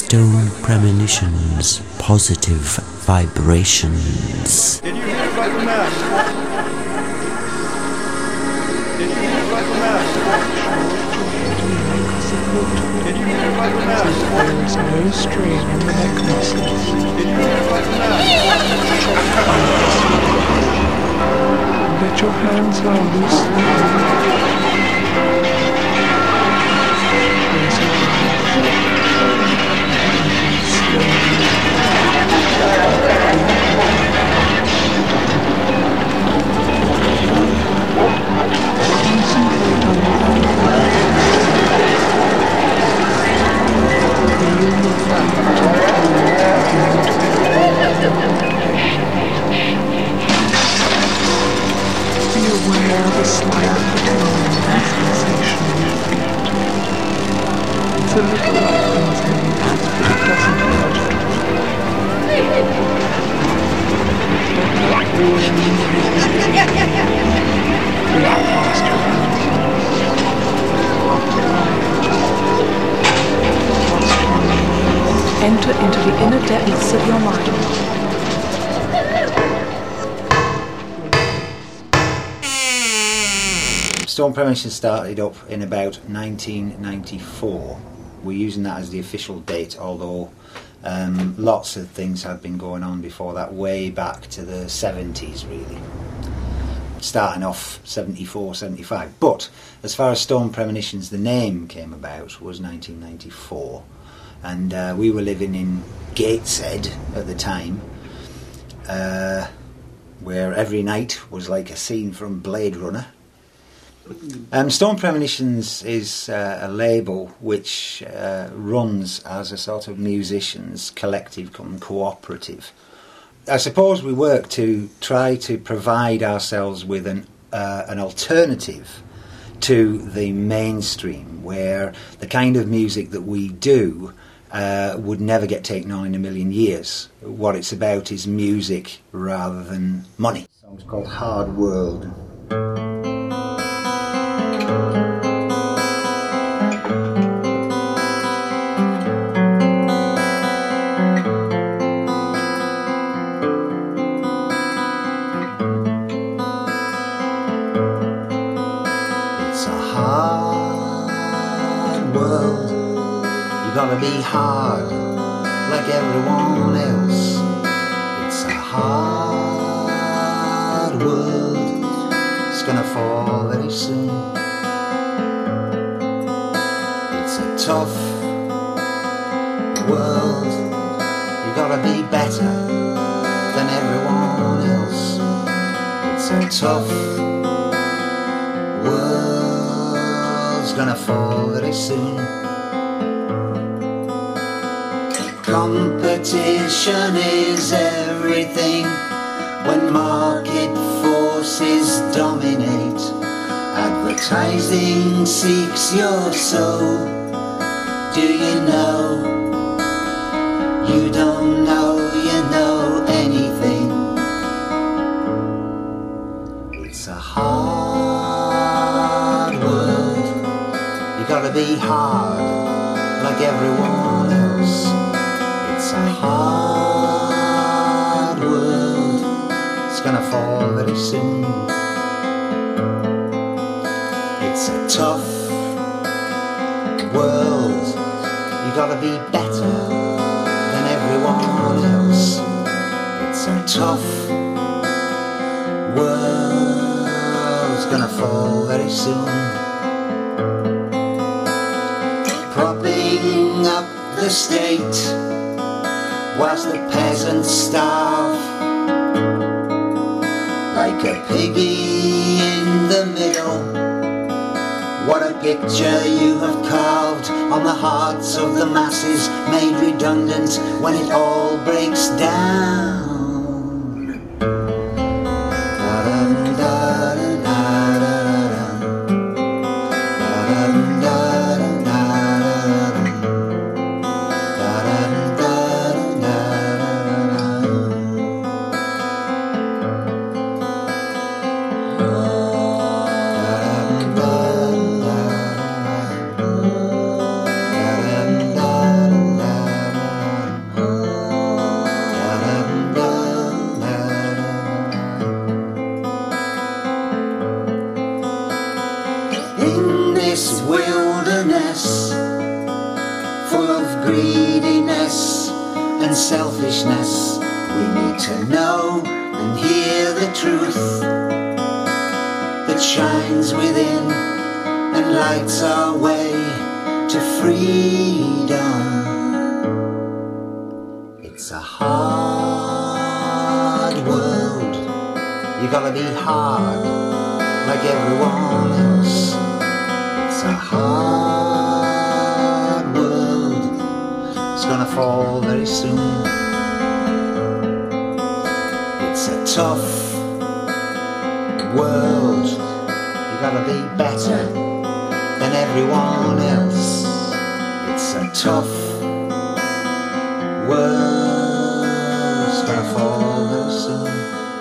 Stone Premonitions, positive vibrations. Did you hear about the mass? Did you hear about the mass? Did you hear about the mass? There is no strain on the neck muscles. Did you hear about the mass? Let your hands lie loosely. Raise your concentrate on your be aware of a slight tingling sensation in your feet. It's a little like things in but it doesn't hurt. Enter into the inner depths of your mind. Stone Premonitions started up in about 1994. We're using that as the official date, although lots of things had been going on before that, way back to the 70s really. Starting off 74, 75. But as far as Stone Premonitions, the name came about, was 1994. And we were living in Gateshead at the time, where every night was like a scene from Blade Runner. Stone Premonitions is a label which runs as a sort of musicians collective come cooperative. I suppose we work to try to provide ourselves with an alternative to the mainstream, where the kind of music that we do would never get taken on in a million years. What it's about is music rather than money. The song's called Hard World. It's a hard world. You gotta be hard, like everyone else. It's a hard world. It's gonna fall very soon. It's a tough world. You gotta be better than everyone else. It's a tough world. It's gonna fall very soon. Competition is everything when market forces dominate. Advertising seeks your soul. Do you know? You don't know you know anything. It's a hard world. You gotta be hard like everyone else. It's a hard world. It's gonna fall very soon. It's a tough world. You gotta be better than everyone else. It's a tough world. It's gonna fall very soon. Propping up the state whilst the peasants starve, like a piggy in the middle. What a picture you have carved on the hearts of the masses, made redundant when it all breaks down. greediness and selfishness. We need to know and hear the truth that shines within and lights our way to freedom. It's a hard world. You gotta be hard like everyone else. It's a hard world. It's gonna fall very soon. It's a tough world. You gotta be better than everyone else. It's a tough world. It's gonna fall very soon.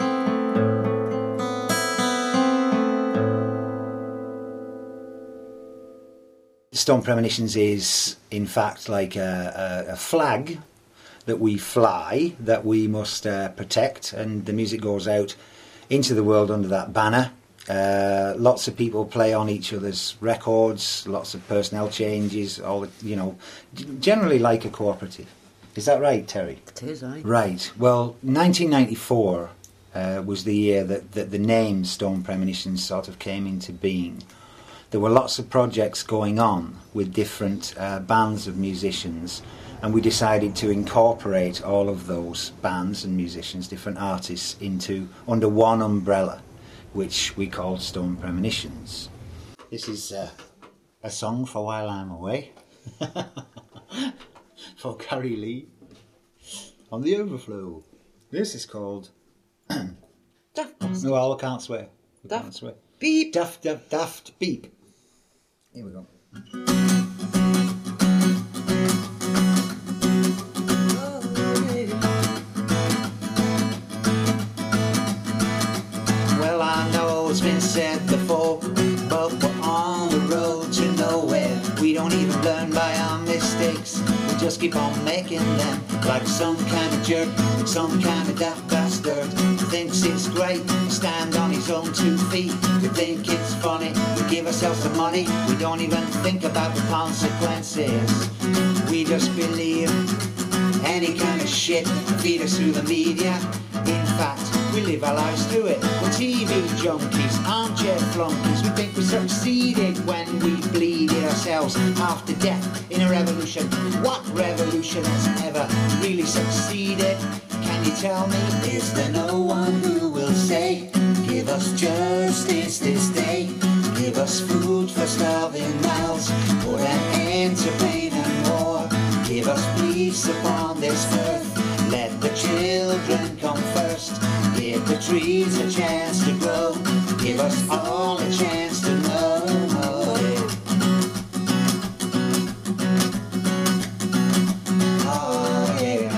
Stone Premonitions is in fact like a flag that we fly, that we must protect, and the music goes out into the world under that banner. Lots of people play on each other's records, lots of personnel changes, all the, you know, generally like a cooperative. Is that right, Terry? It is, aye. Right. Well, 1994 was the year that the name Stone Premonitions sort of came into being. There were lots of projects going on with different bands of musicians, and we decided to incorporate all of those bands and musicians, different artists, under one umbrella, which we called Stone Premonitions. This is a song for While I'm Away, for Gary Lee, on the Overflow. This is called... Daft. Well, I can't swear. We Daft. can't swear. Beep. Daft Beep. Here we go. Well, I know it's been said before, but we're on the road to nowhere. We don't even learn by our mistakes. We just keep on making them, like some kind of jerk, some kind of daft bastard who thinks it's great to stand on his own 2 feet. We think it's funny, we give ourselves the money, we don't even think about the consequences. We just believe any kind of shit feed us through the media. In fact, we live our lives through it. We're TV junkies, armchair flunkies. We think we succeeded when we bleeded ourselves half to death in a revolution. What revolution has ever really succeeded? Can you tell me? Is there no one who will say, give us justice this day, give us food for starving mouths, put an end to pain and war, give us peace upon this earth, let the children come first, give the trees a chance to grow, give us all a chance to know. Oh yeah.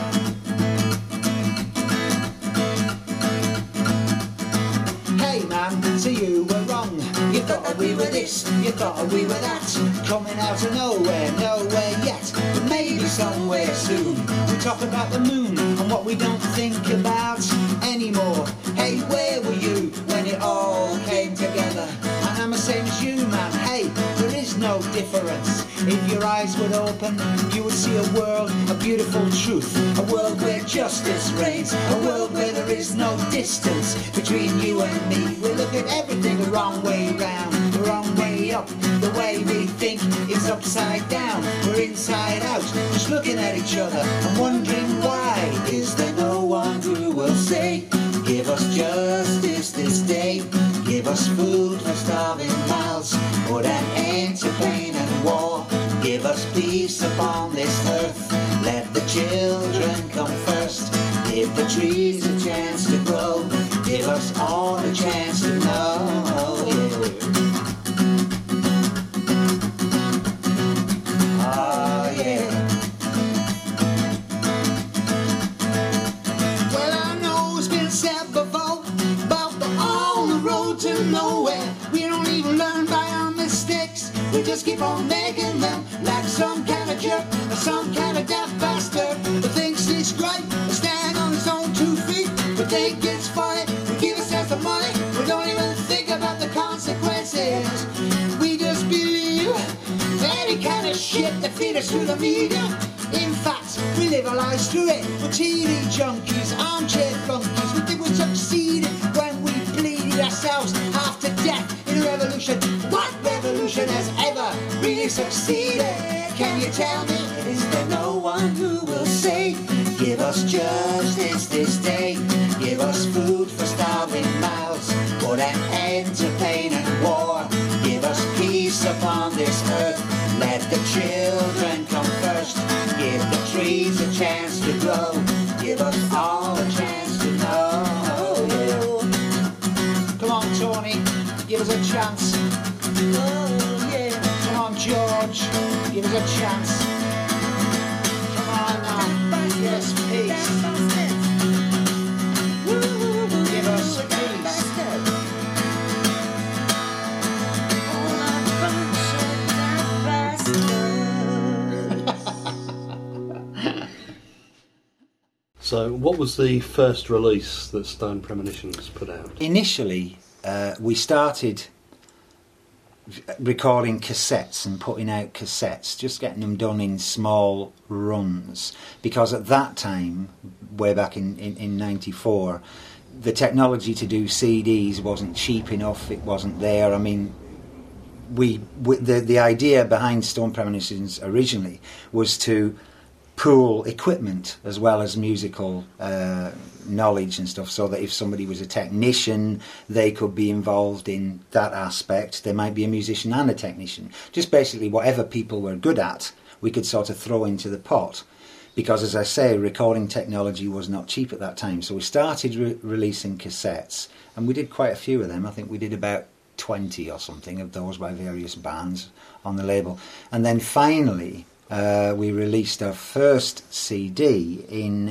Hey man, so you were wrong. You thought that we were this, you thought that we were that, coming out of nowhere, nowhere yet, but maybe somewhere soon. We talk about the moon and what we don't think about anymore. Hey, where were you when it all came together? And I'm the same as you, man. Hey, there is no difference. If your eyes would open, you would see a world of beautiful truth, a world where justice reigns, a world where there is no distance between you and me. We look at everything the wrong way round, the wrong way up. The way we think is upside down. We're inside out, just looking at each other and wondering why. Is there no one who will say, give us justice this day, give us food for starving mouths, put an end to pain and war, give us peace upon this earth, let the children come first, give the trees a chance to grow, give us all a chance to know. Oh yeah. Well, I know it's been said before, but we're on the road to nowhere. We don't even learn by our mistakes. We just keep on making them, like some kind of jerk or some kind of daft bastard who thinks it's great to stand on his own 2 feet. We think it's funny, we give ourselves the money, we don't even think about the consequences. We just believe any kind of shit that feed us through the media. In screw it, we're TV junkies, armchair flunkies. We think we succeeded when we bleeded ourselves half to death in a revolution. What revolution has ever really succeeded? Can you tell me? Is there no one who will say, give us justice this day, give us food for starving mouths, put an end to pain and war, give us peace upon this earth, let the children come first, give the trees a chance to grow, give us all a chance to know. Come on, Tony, give us a chance. Oh, yeah. Come on, George, give us a chance. Come on now, give us peace. Give us peace. So, what was the first release that Stone Premonitions put out? Initially, we started recording cassettes and putting out cassettes, just getting them done in small runs, because at that time, way back in 94, the technology to do CDs wasn't cheap enough, it wasn't there. I mean, the idea behind Stone Premonitions originally was to pool equipment as well as musical knowledge and stuff, so that if somebody was a technician, they could be involved in that aspect. There might be a musician and a technician. Just basically whatever people were good at, we could sort of throw into the pot. Because, as I say, recording technology was not cheap at that time. So we started releasing cassettes, and we did quite a few of them. I think we did about 20 or something of those by various bands on the label. And then finally, we released our first CD in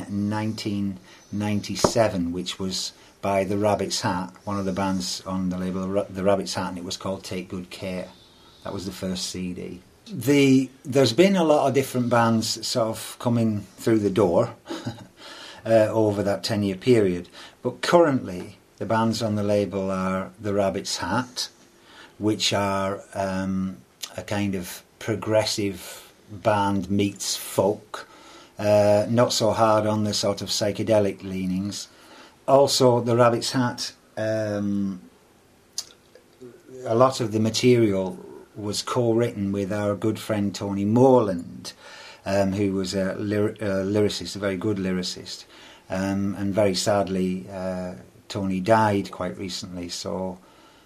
1997, which was by The Rabbit's Hat, one of the bands on the label, The Rabbit's Hat, and it was called Take Good Care. That was the first CD. There's been a lot of different bands sort of coming through the door over that 10-year period, but currently the bands on the label are The Rabbit's Hat, which are a kind of progressive band meets folk, not so hard on the sort of psychedelic leanings. Also, The Rabbit's Hat, a lot of the material was co-written with our good friend Tony Moreland, who was a lyricist, a very good lyricist, and very sadly Tony died quite recently. So,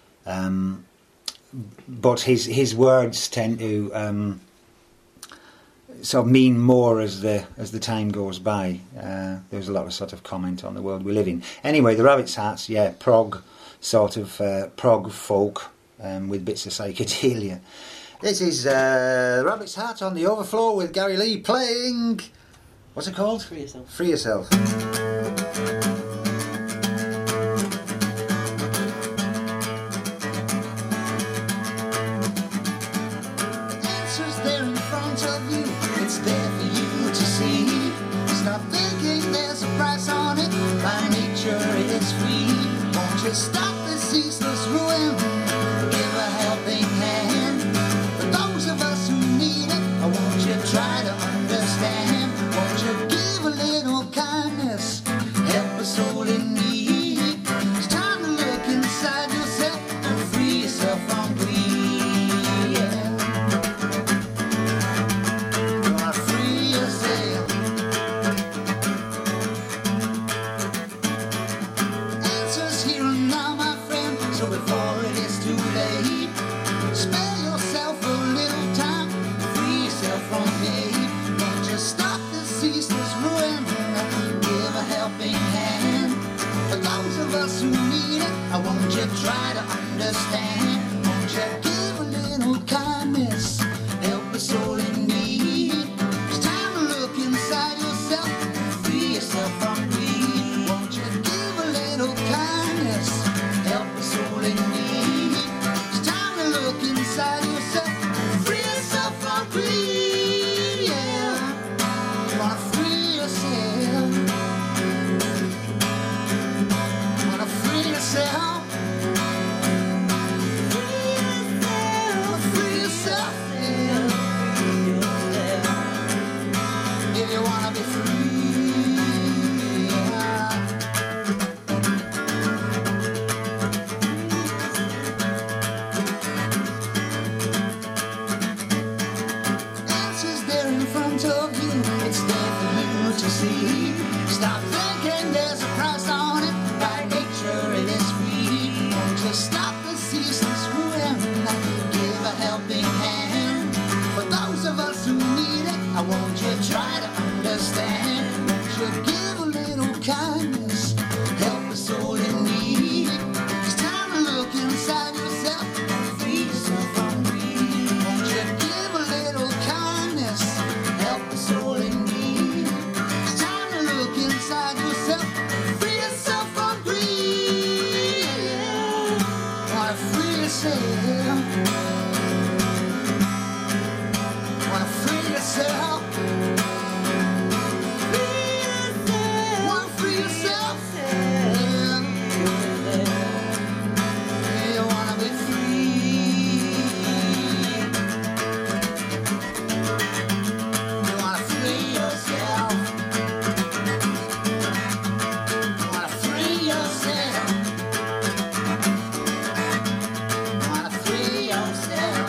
but his words tend to sort of mean more as the time goes by. There's a lot of sort of comment on the world we live in. Anyway, The Rabbit's Hat's, prog, sort of prog folk with bits of psychedelia. This is Rabbit's Hat on the Overflow with Gary Lee playing, what's it called? Free Yourself. Free Yourself. Answers there in front of you, it's there for you to see. Stop thinking there's a price on it, by nature it is free. Won't you stop this ceaseless ruin, give a helping hand for those of us who need it? Or won't you try to understand? Won't you give a little kindness, help a soul in need? It's time to look inside yourself and free yourself from greed. Try to understand. Won't you give a little kindness, help a soul in need? It's time to look inside yourself and free yourself from greed. Won't you give a little kindness, help a soul in need? It's time to look inside yourself and free yourself from greed. Yeah, you wanna free yourself. You wanna free yourself. If you wanna be free. Stop thinking there's a price on it. By nature it is free. Won't you stop the ceaseless ruin? Give a helping hand. For those of us who need it, I want you to try to understand. Won't you give a little kindness? Help a soul in need. It's time to look inside yourself and free yourself from greed. Won't you give a little kindness? Help a soul in need. It's time to look inside yourself and free yourself from greed. Wanna free yourself. Wanna free yourself. Wanna free yourself. Yeah. You wanna be free. You wanna free yourself. You wanna free yourself. You wanna free yourself.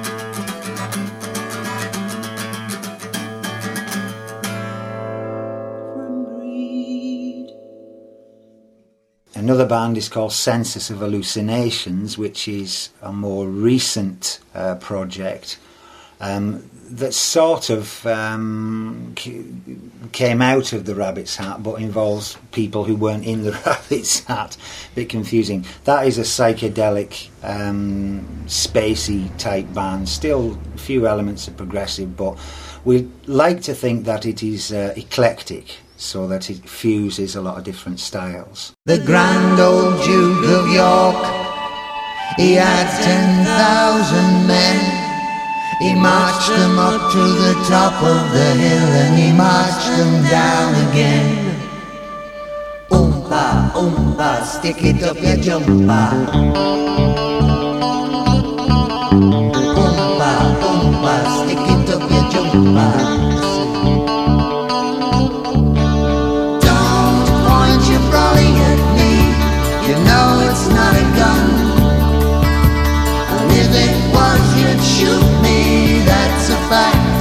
From greed. Another band is called Census of Hallucinations, which is a more recent project that sort of came out of the Rabbit's Hat, but involves people who weren't in the Rabbit's Hat. A bit confusing. That is a psychedelic, spacey type band. Still a few elements of progressive, but we like to think that it is eclectic, so that it fuses a lot of different styles. The grand old Duke of York, he had 10,000 men. He marched them up to the top of the hill and he marched them down again. Oompa, oompa, stick it up your jumper. Oompa, oompa, stick it up your jumper. Don't point your brolly at me, you know it's not a gun. And if it was, you'd shoot me, that's a fact.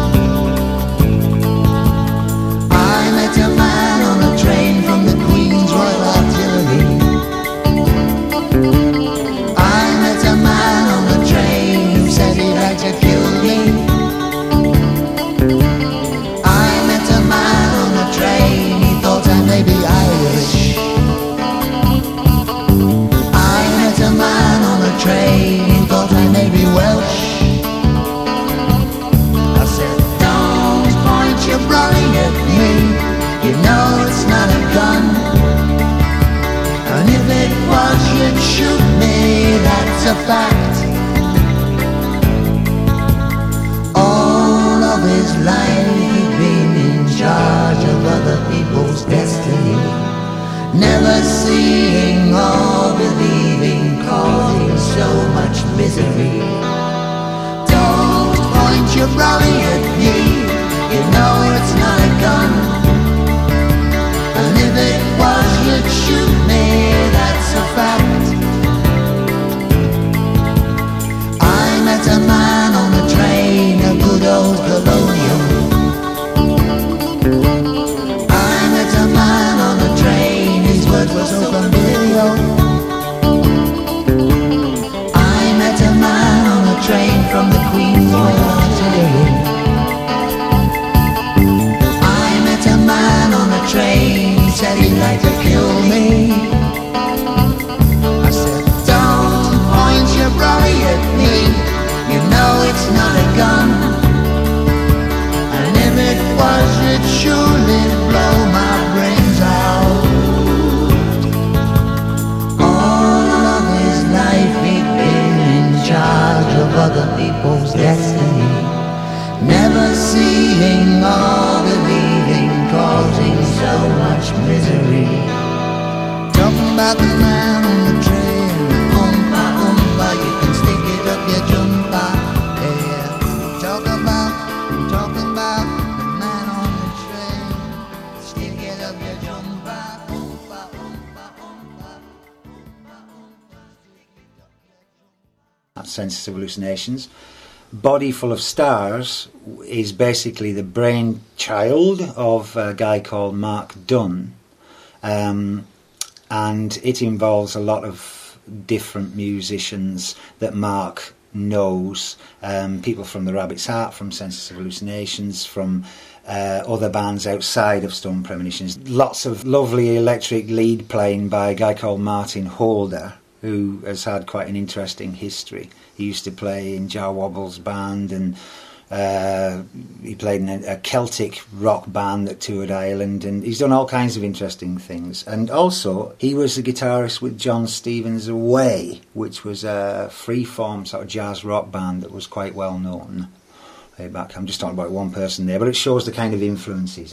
I met a man on a train from the Queen's Royal Artillery. I met a man on a train who said he'd like to kill me. I met a man on a train, he thought I may be Irish. I met a man on a train, he thought I may be Welsh. I said, don't point your brolly at me, you know it's not a gun. And if it was, you'd shoot me, that's a fact. All of his life he'd been in charge of other people's destiny, never seeing or believing, causing so much misery. Don't point your brolly at me, you know it's not a gun. And if it was, you'd shoot me, that's a fact. I met a man on the train, a good old colonial. I met a man on the train, his words were so familiar. I met a man on a train from the Queen's Royal Artillery. I met a man on a train, he said he'd like to kill me. I said, don't point your brolly at me, you know it's not a gun. And if it was, it'd surely blow my brains out. All of his life he'd been in charge of other people's destiny, never seeing or believing, causing so much misery. Talking about the man on the train, oompa oompa, you can stick it up your jumper. Yeah, talking about the man on the train, stick it up your jumper. Oompa oompa oompa, oompa oompa, stick it up your jumper. That's Census of Hallucinations. Body Full of Stars is basically the brainchild of a guy called Mark Dunn, and it involves a lot of different musicians that Mark knows, people from the Rabbit's Heart, from Senses of Hallucinations, from other bands outside of Stone Premonitions. Lots of lovely electric lead playing by a guy called Martin Holder, who has had quite an interesting history. He used to play in Jar Wobble's band, and he played in a Celtic rock band that toured Ireland, and he's done all kinds of interesting things. And also, he was the guitarist with John Stevens Away, which was a free-form sort of jazz rock band that was quite well known way back. I'm just talking about one person there, but it shows the kind of influences.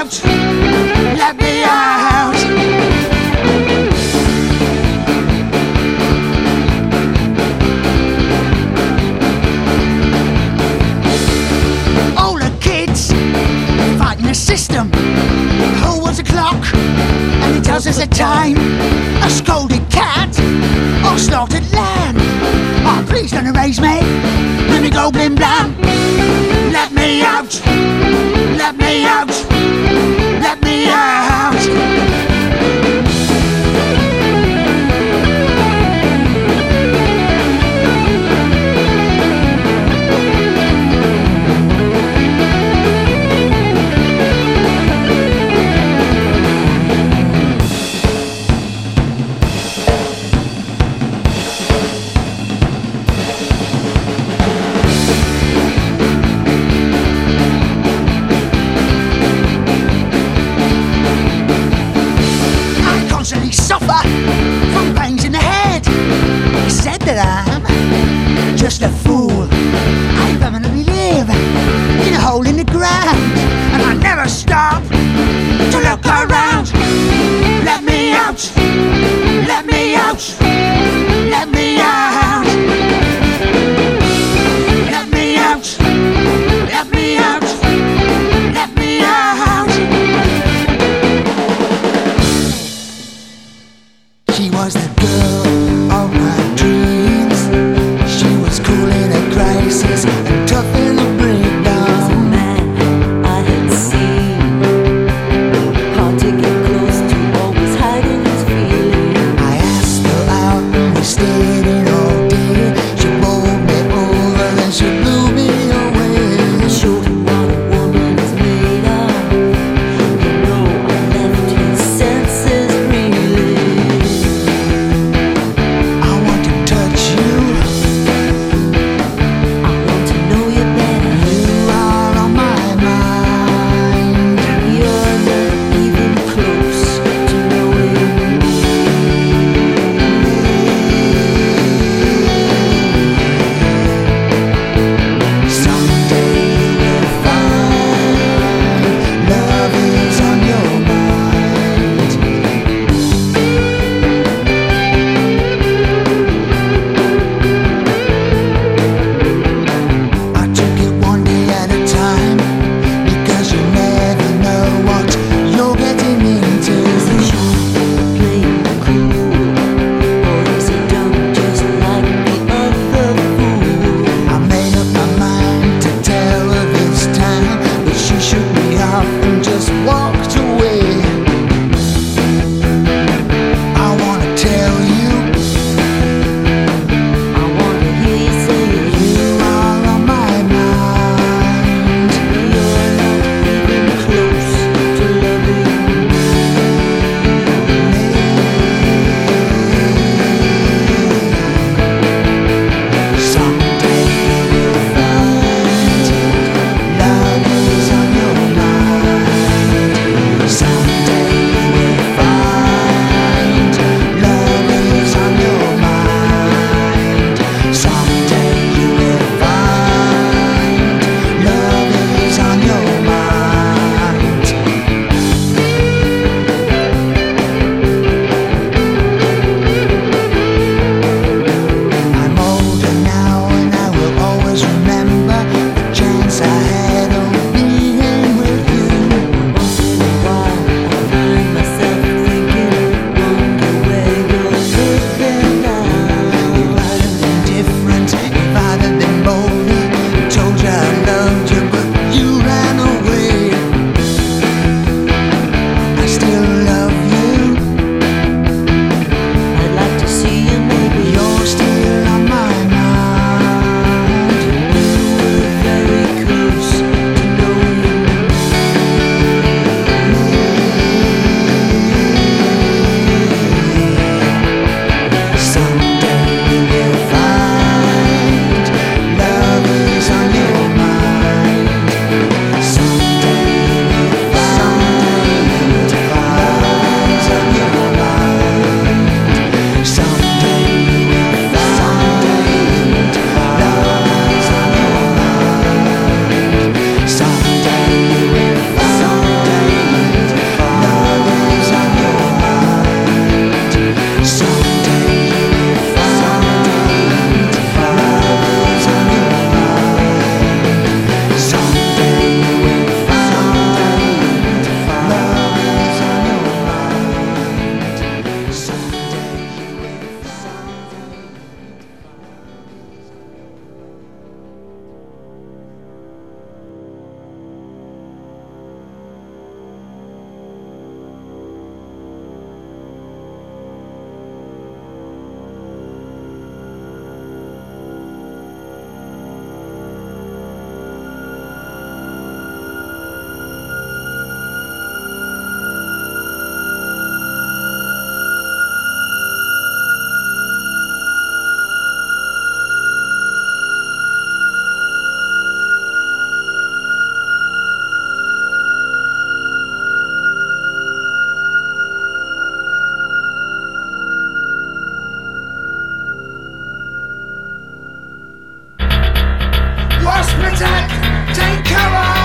out. Let me out. All the kids fighting the system. Who wants a clock? And it tells us the time. A scolded cat or slaughtered lamb. Oh, please don't erase me. Let me go blim blam. Let me out. Let me out. Let me out. attack! Take cover!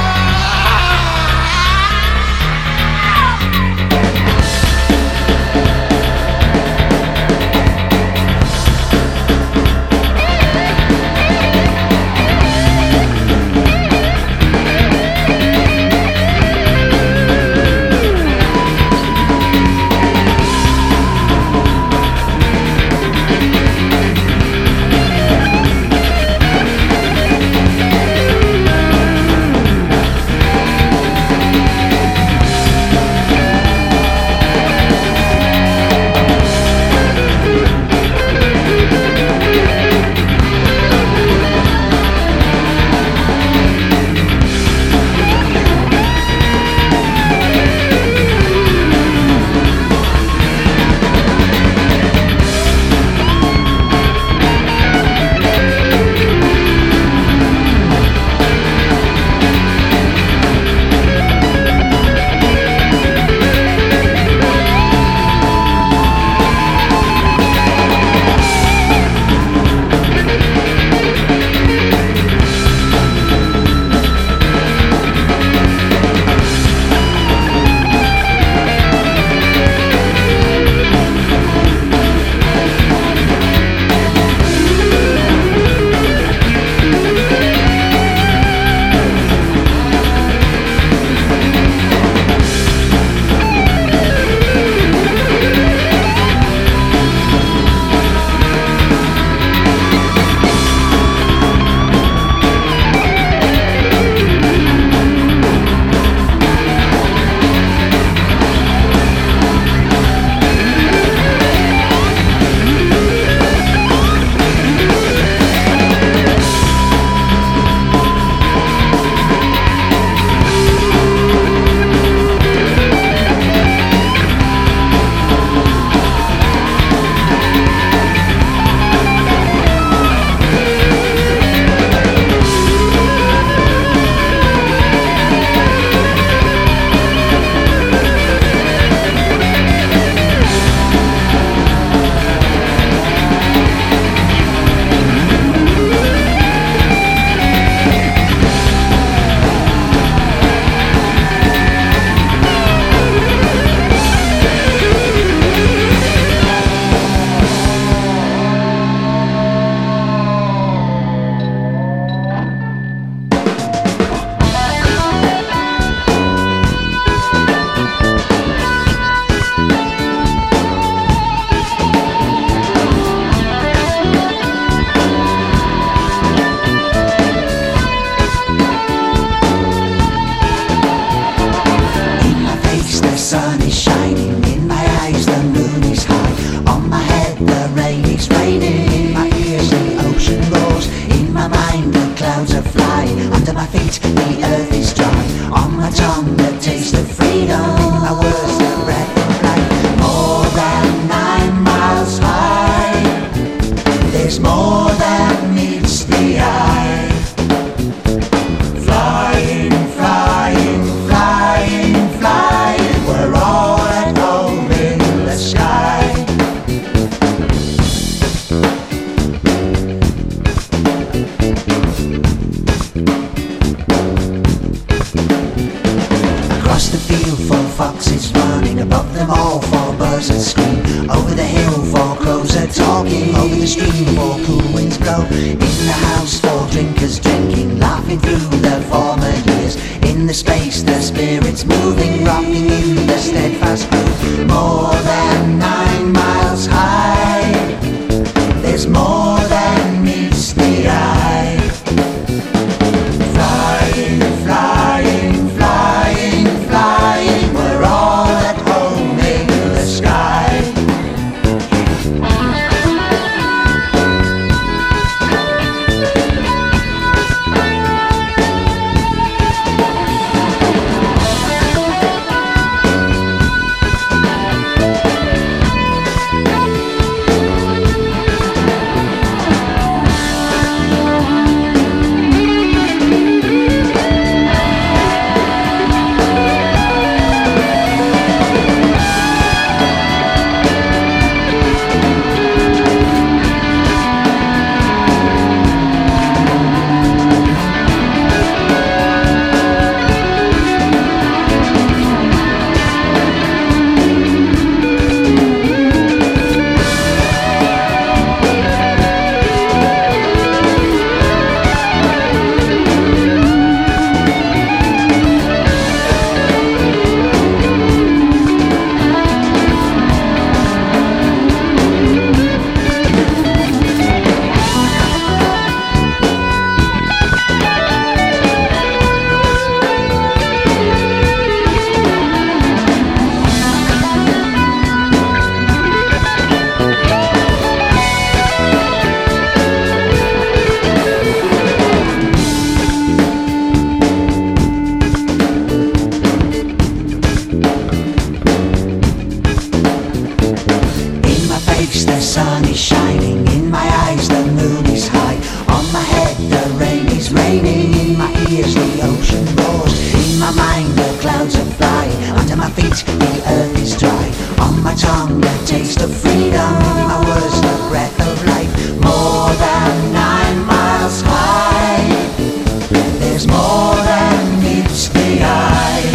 raining, in my ears the ocean roars. In my mind the clouds are flying, under my feet the earth is dry. On my tongue the taste of freedom, in my words the breath of life. More than 9 miles high, there's more than meets the eye.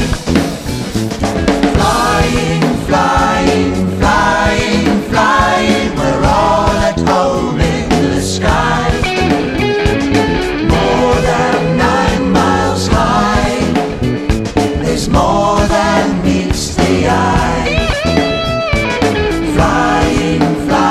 Flying, flying, flying, flying, we're all at home in the sky. More than 9 miles high, there's more than meets the eye. Flying, flying.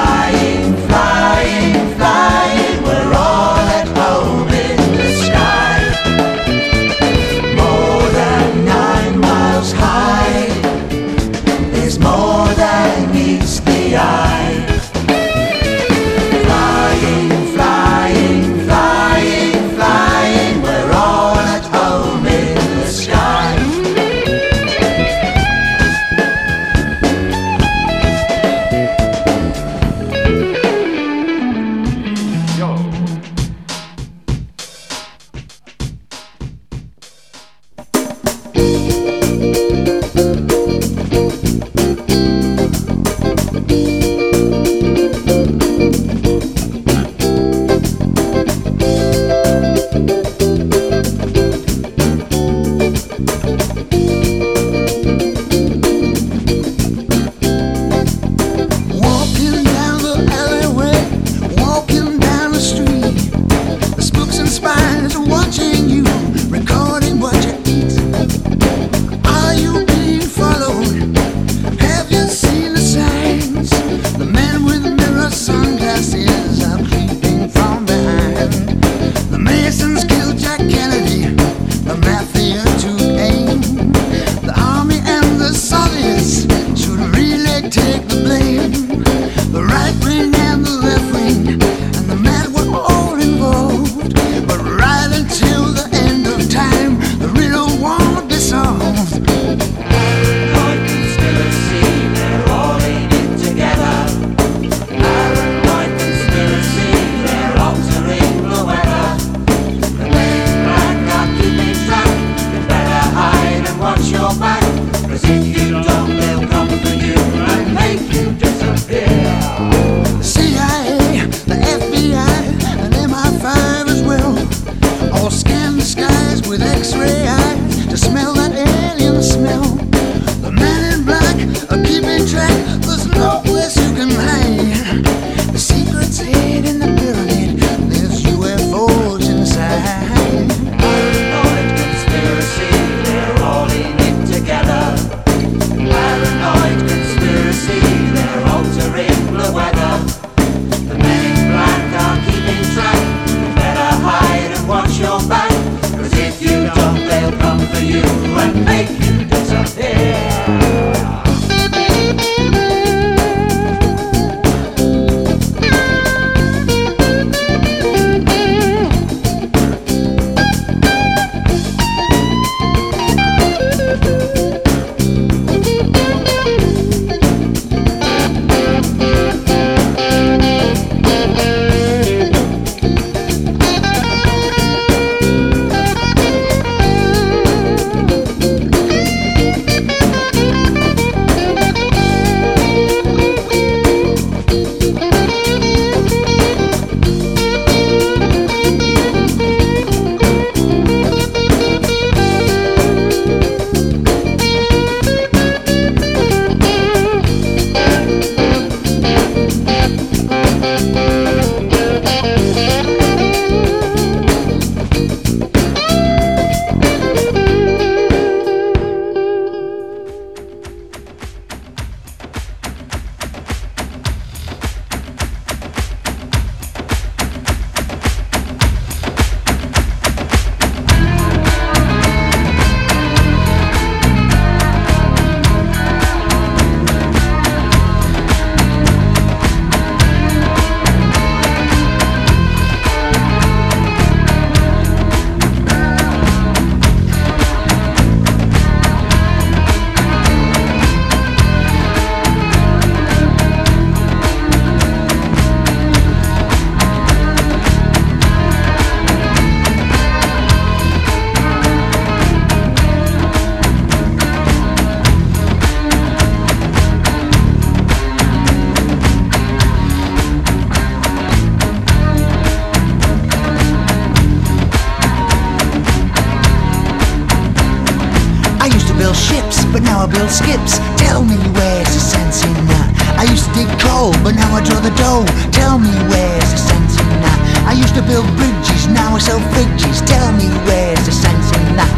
but now I build skips. Tell me where's the sense in that? I used to dig coal, but now I draw the dough. Tell me where's the sense in that? I used to build bridges, now I sell fridges. Tell me where's the sense in that?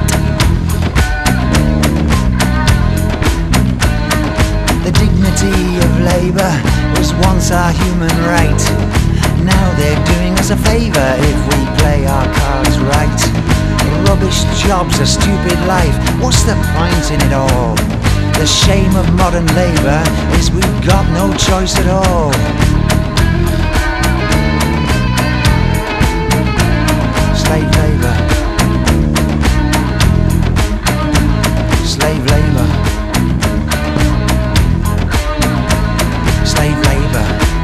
The dignity of labour was once our human right. Now they're doing us a favour if we play our cards right. Rubbish jobs, a stupid life, what's the point in it all? The shame of modern labour is we've got no choice at all. Slave labour. Slave labour. Slave labour.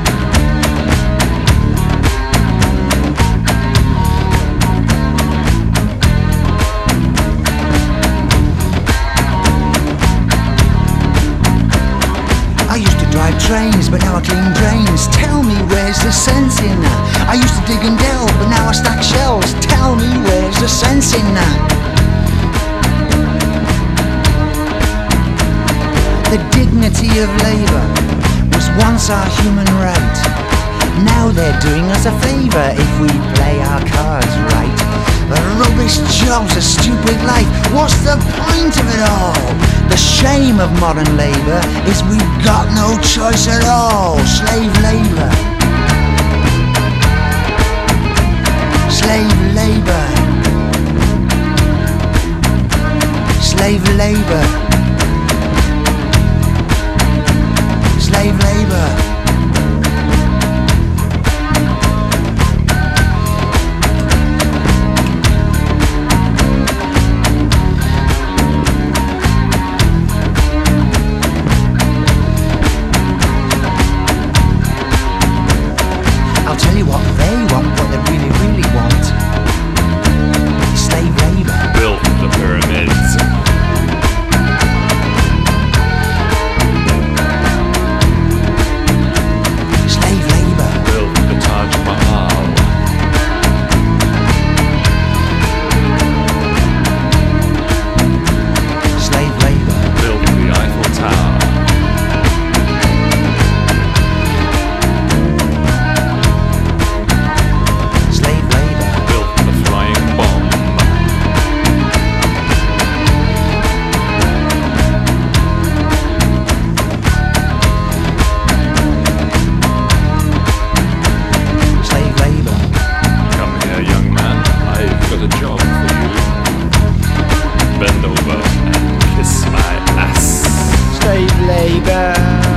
I used to drive trains, but now I clean drains. Tell me where's the sense in that? I used to dig and delve, but now I stack shelves. Tell me where's the sense in that? The dignity of labour was once our human right. Now they're doing us a favour if we play our cards right. The rubbish jobs, a stupid life, what's the point of it all? The shame of modern labour is we've got no choice at all. Slave labour. Slave labour. Slave labour. Slave labour. I'll tell you what they want, what they really, really want. Slave labour. Built the pyramids. Slave labour. Built the Taj Mahal. Slave labour. Built the Eiffel Tower. Slave labour. Built the flying bomb. Slave labour. Come here, young man. I've got a job for you. Bend over and kiss my ass. Slave labour.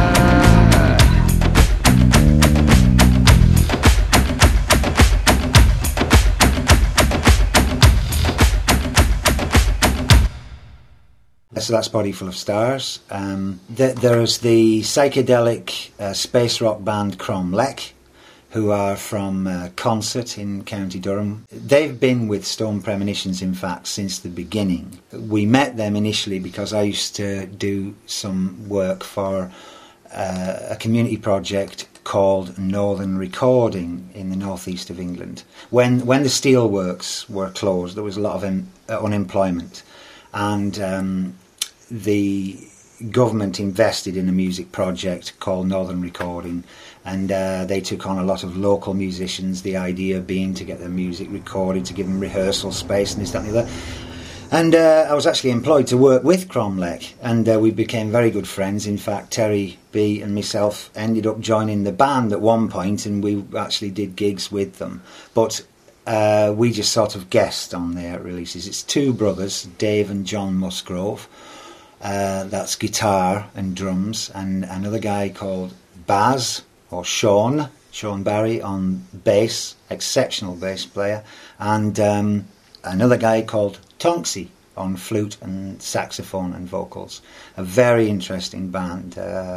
So that's Body Full of Stars. There's the psychedelic space rock band Cromlech, who are from Consett in County Durham. They've been with Stone Premonitions, in fact, since the beginning. We met them initially because I used to do some work for a community project called Northern Recording in the northeast of England. When the steelworks were closed, there was a lot of unemployment, and the government invested in a music project called Northern Recording, and they took on a lot of local musicians, the idea being to get their music recorded, to give them rehearsal space and this, that and the other. And I was actually employed to work with Cromlech, and we became very good friends. In fact, Terry B and myself ended up joining the band at one point, and we actually did gigs with them. But we just sort of guessed on their releases. It's two brothers, Dave and John Musgrove. That's guitar and drums, and another guy called Baz, or Sean Barry on bass, exceptional bass player, and another guy called Tonksy on flute and saxophone and vocals. A very interesting band.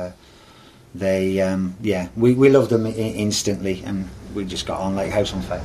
We loved them instantly, and we just got on like house on fire.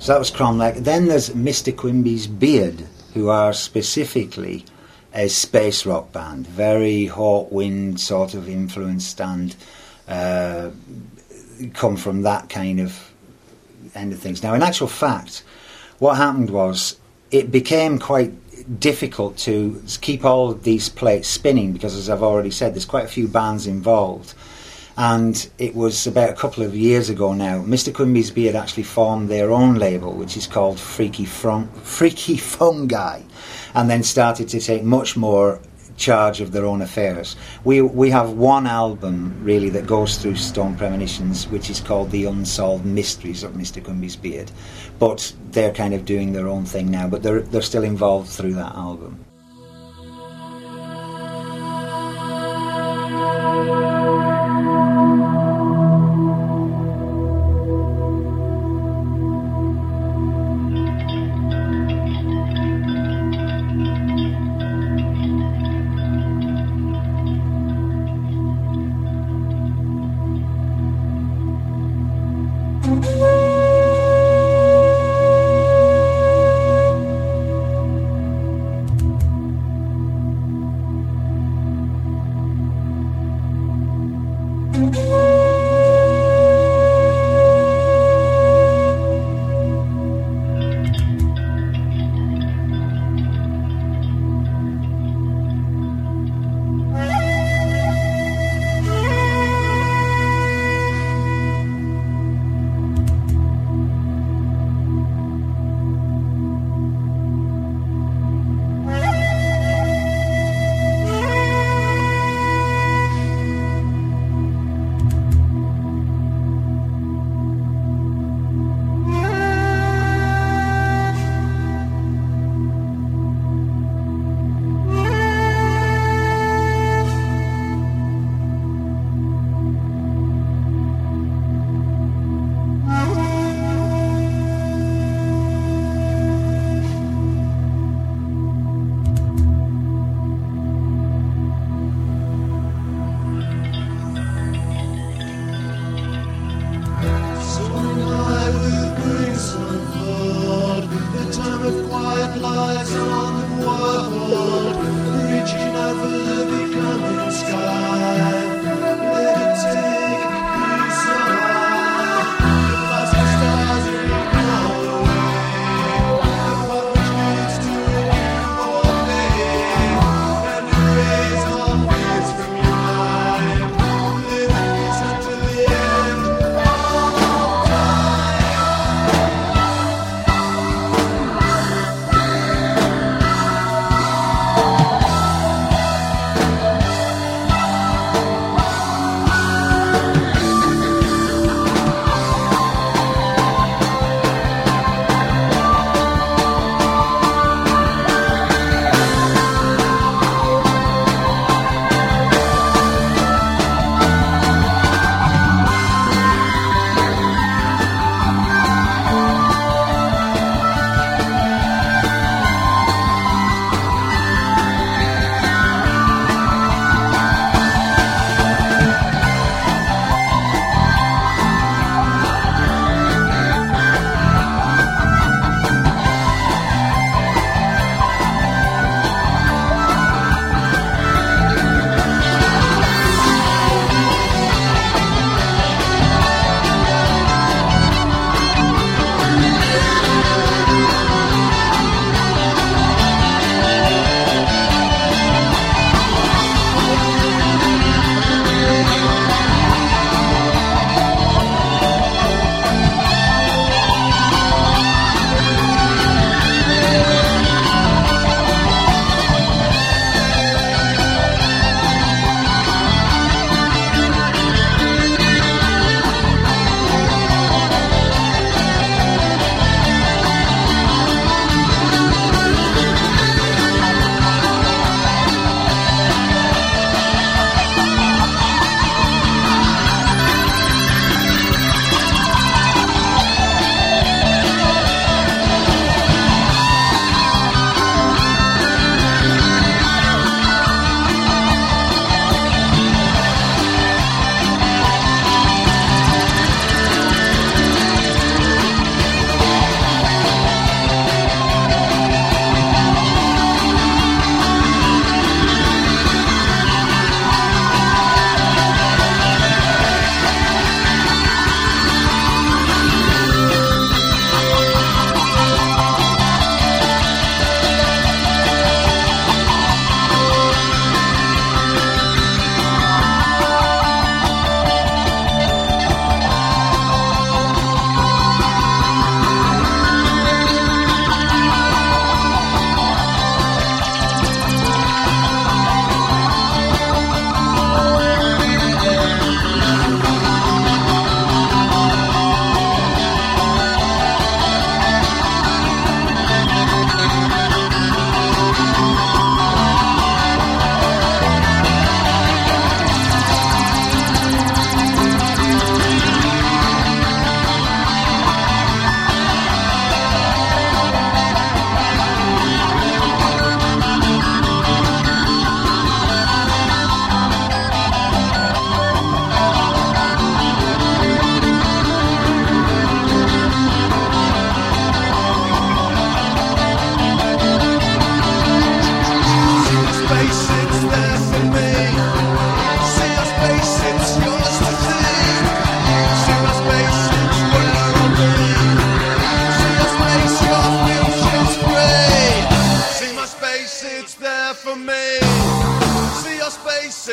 So that was Cromlech. Then there's Mr. Quimby's Beard, who are specifically a space rock band, very Hawkwind sort of influenced, and come from that kind of end of things. Now, in actual fact, what happened was it became quite difficult to keep all of these plates spinning because, as I've already said, there's quite a few bands involved. And it was about a couple of years ago now, Mr. Quimby's Beard actually formed their own label, which is called Freaky Fungi, and then started to take much more charge of their own affairs. We have one album really that goes through Stone Premonitions, which is called The Unsolved Mysteries of Mr. Quimby's Beard, but they're kind of doing their own thing now, but they're still involved through that album.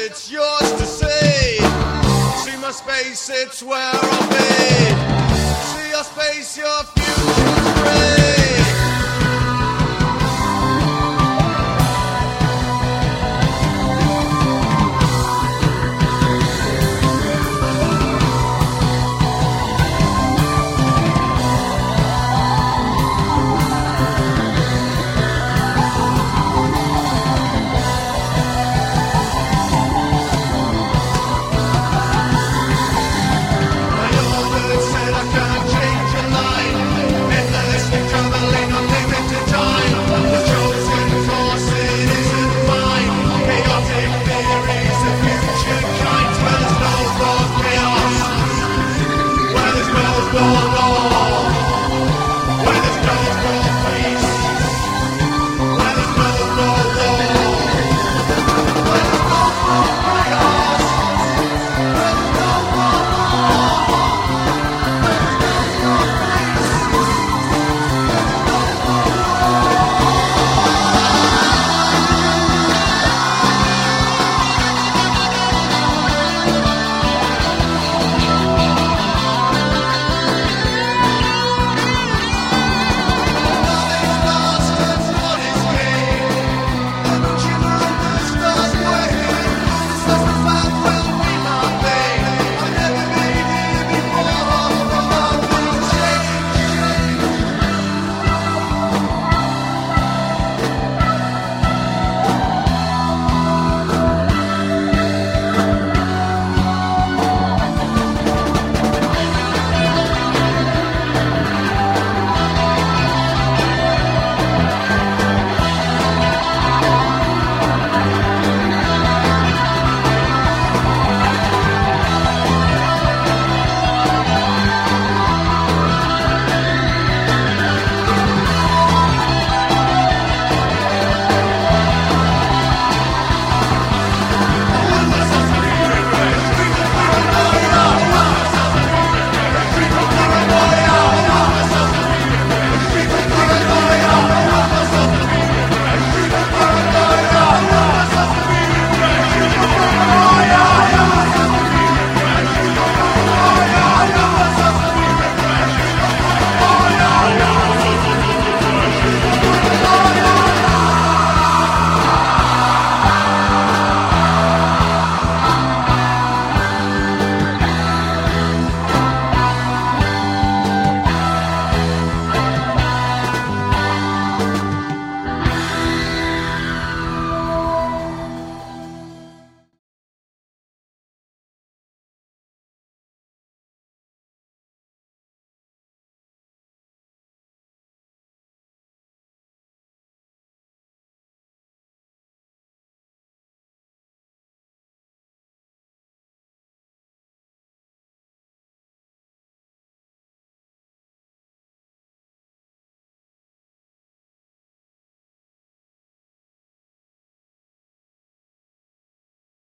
it's yours to see. See my space, it's where I'll be. See your space, your future.